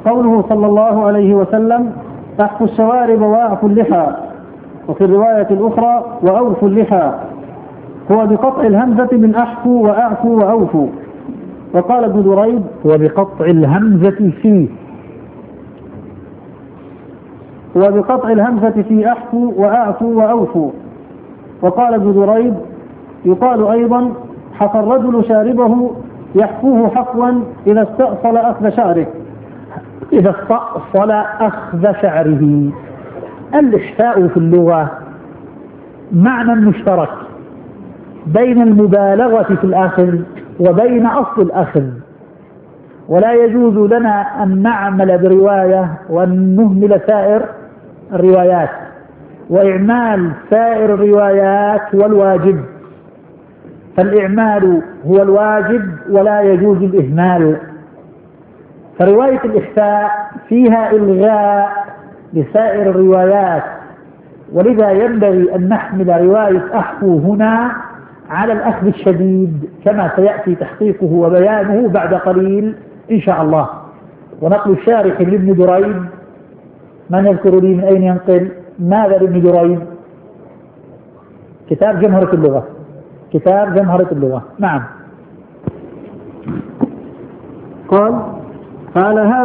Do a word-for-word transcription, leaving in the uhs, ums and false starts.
قوله صلى الله عليه وسلم: أحفوا الشوارب وأعفوا اللحى، وفي الرواية الأخرى: وأوفوا اللحى، هو بقطع الهمزة من أحفوا وأعفوا وأوفوا. وقال ابن دريد: هو بقطع الهمزة في هو بقطع الهمزة في أحفوا وأعفوا وأوفوا. وقال ابن دريد: يقال أيضا: حفى الرجل شاربه يحفوه حفوا إذا استأصل أخذ شعره. إذا استأصل أخذ شعره. الإحفاء في اللغة معنى مشترك بين المبالغة في الأخذ وبين أصل الأخذ، ولا يجوز لنا أن نعمل برواية وأن نهمل سائر الروايات، وإعمال سائر الروايات هو الواجب، فالإعمال هو الواجب ولا يجوز الإهمال. فرواية الإحفاء فيها إلغاء لسائر الروايات، ولذا ينبغي أن نحمل رواية أحفو هنا على الأخذ الشديد كما سيأتي تحقيقه وبيانه بعد قليل إن شاء الله. ونقل الشارح لابن دريد، من يذكر لي من أين ينقل؟ ماذا لابن دريد؟ كتاب جمهرة اللغة، كتاب جمهرة اللغة. نعم. قال: فعلى هذا